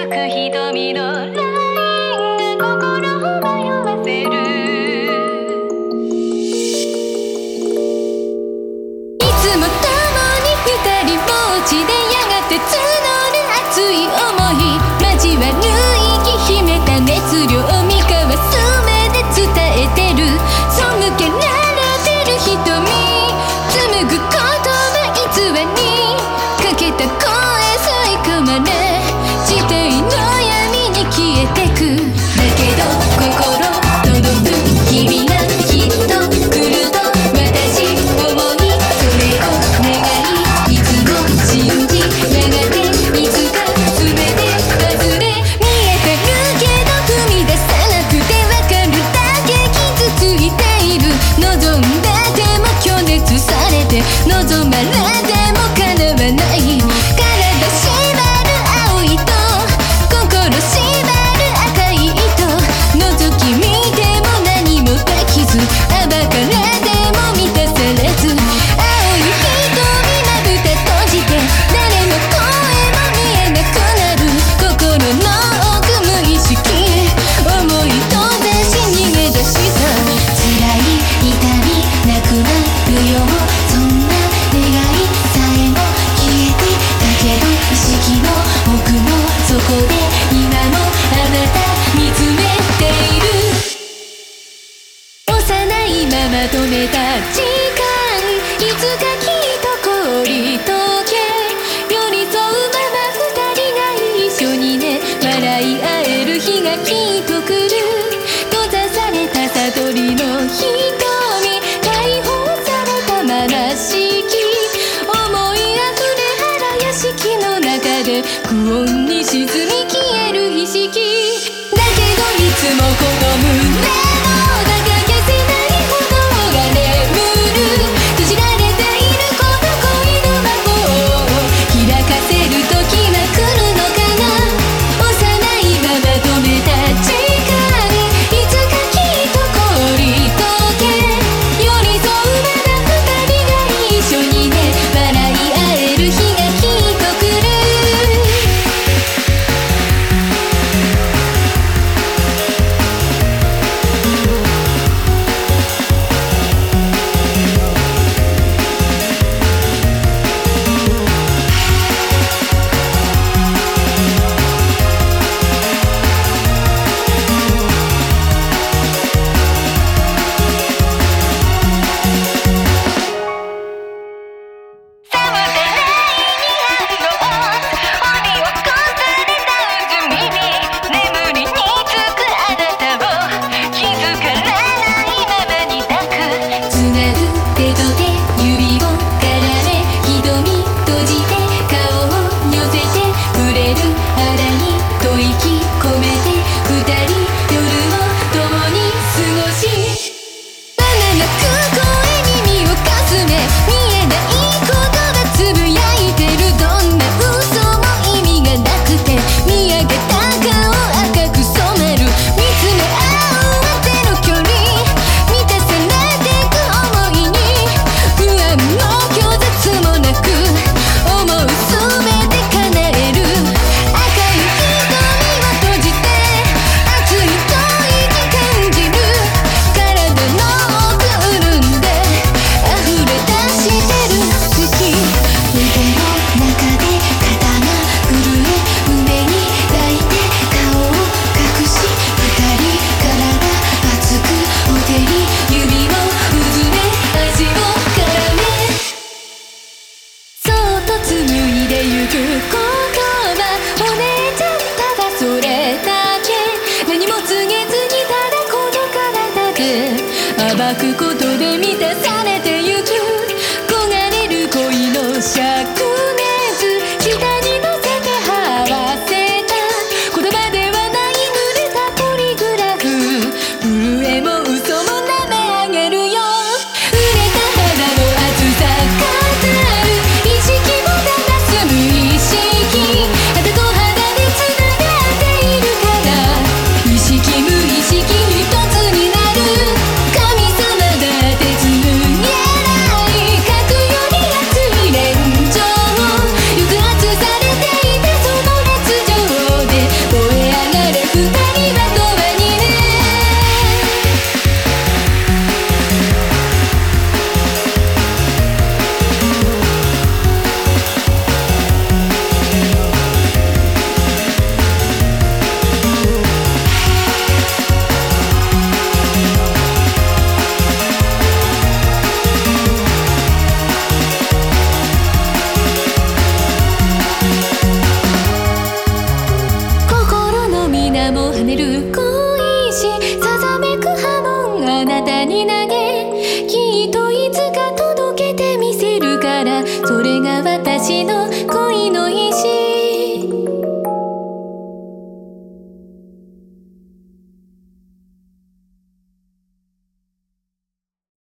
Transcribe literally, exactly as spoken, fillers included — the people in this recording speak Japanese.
く瞳のラインが心を迷わせる。いつも共に二人ぼっちでやがて募る熱い想い、交わる息秘めた熱量、三河す目で伝えてる。背けられてる瞳、紡ぐ言葉偽り、かけた声吸い込まれ、地底の闇に消えてく。だけど心届く君がきっと来ると私思い、それを願いいつも信じ、やがていつか全て外れ見えてるけど踏み出さなくてわかるだけ傷ついている。望んでても拒絶されて、望まれても叶わない。体縛る青い糸、心縛る赤い糸、覗き見ても何もできず、暴かれても満たされず、青い瞳まぶた閉じて、誰の声も見えなくなる。心の奥無意識へ思い飛ばし逃げ出した。辛い痛みなくなるよ、そんな願いさえも消えてたけど、意識の奥の底で今もあなた見つめている。幼いまま止めた時間、いつかきっと凍り溶け、寄り添うまま二人が一緒にね、笑い合える日がきっと来る。閉ざされた悟りの瞳、解放されたまましき思いあふれ腹屋敷の中で不穏に沈み消える意識。だけどいつもこの胸